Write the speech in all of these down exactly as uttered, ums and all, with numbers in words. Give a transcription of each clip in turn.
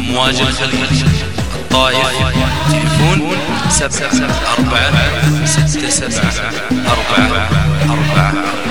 أمواج الخليج الطايف تليفون سبعة أربعة ستة سبعة أربعة أربعة.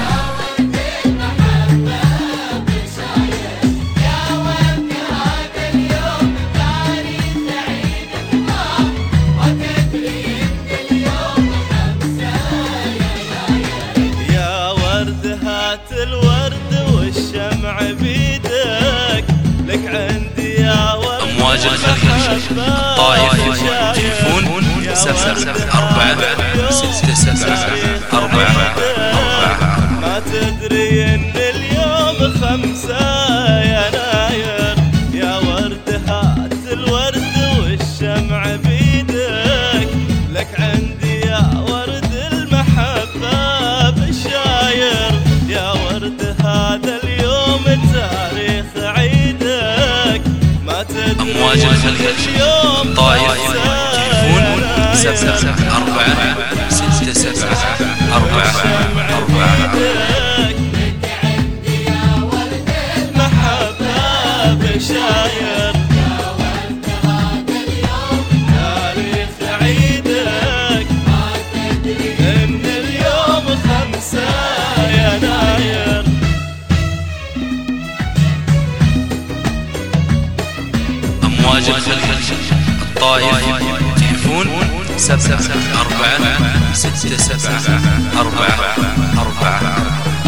الورد والشمع بيدك لك عندي يا ورد. أمواج الخليج الطايف تليفون سبعة أربعة ستة سبعة أربعة أربعة. ما تدري إن اليوم خمسة يناير يا ورد هات الورد والشمع بيدك لك عندي يا ورد المحبة بالشاير. يا ورد هذا اليوم تاريخ عيدك ما تدري. أمواج الخليج طايف تليفون سبعة أربعة ستة سبعة أربعة أربعة. لك عندي يا ورد المحبة بشاير. يا ورد هذا اليوم تاريخ عيدك ما تدري إن اليوم خمسة يناير. أمواج الخليج الطايف تليفون سبعة أربعة ستة سبعة أربعة أربعة.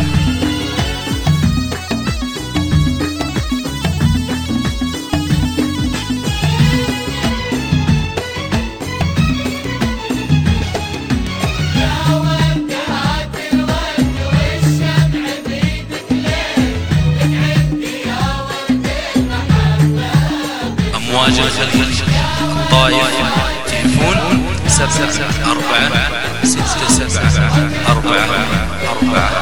أمواج الخليج الطايف تليفون سبعة أربعة ستة سبعة أربعة أربعة.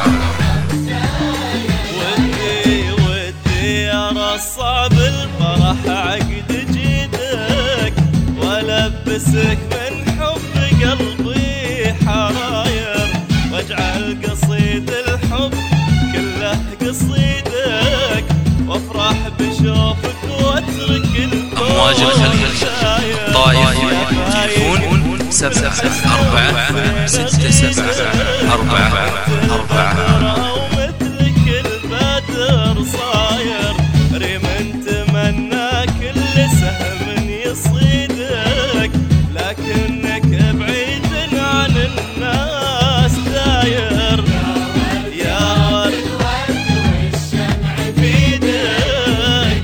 ودي ودي يا رصع بالفرح عقد جيدك ولبسك من حب قلبي حراير واجعل قصيد الحب كله قصيدك وافرح بشوفك واترك الكون. أمواج الخليج الطايف تليفون سبعة أربعة ستة سبعة أربعة أربعة. ومثلك البدر صاير ريم تمنى كل سهم يصيدك لكنك بعيد عن الناس داير. يا ورد والشمع بيدك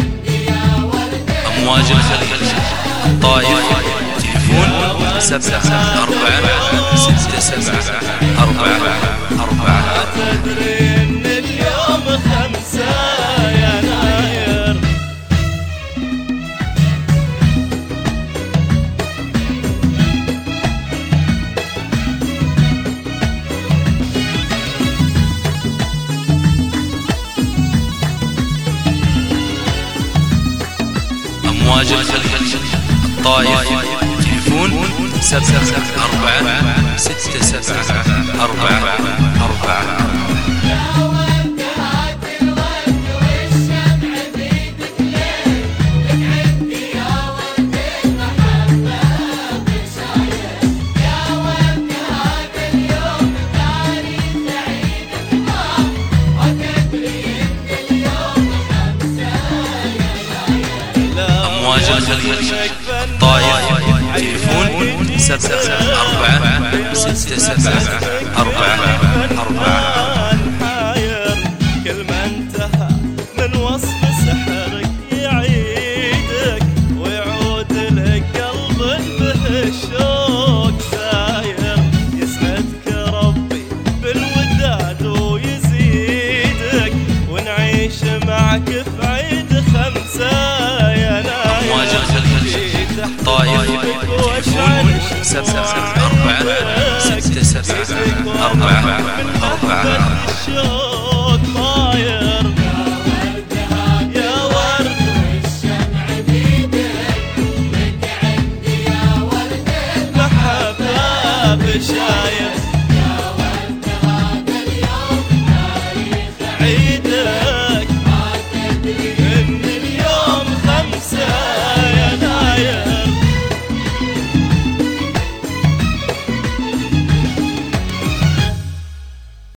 أمواج الخليج الطايف تليفون سبعة أربعة ستة سبعة أربعة أربعة. تدري إن اليوم خمسة يناير. أمواج الخليج الطايف تليفون سبعة أربعة ستة سبعة أربعة أربعة. يا ورد هات الورد والشمع بيدك ليه لك عندي يا ورد المحبة بشاير. يا ورد هذا اليوم تاريخ عيدك ما وتدري إن اليوم خمسة يناير. أمواج الخليج الطايف تليفون سبعة أربعة ستة سبعة أربعة أربعة. حاير كل ما انتهى من وصف سحرك يعيدك ويعود لك قلب به الشوق ساير. يسعدك ربي بالوداد ويزيدك ونعيش معك في عيد خمسة يناير. أمواج الخليج الطايف تليفون سبعة أربعة ستة سبعة أربعة أربعة. الشوق طاير. يا ورد والشمع بيدك لك عندي يا ورد المحبة بشاير.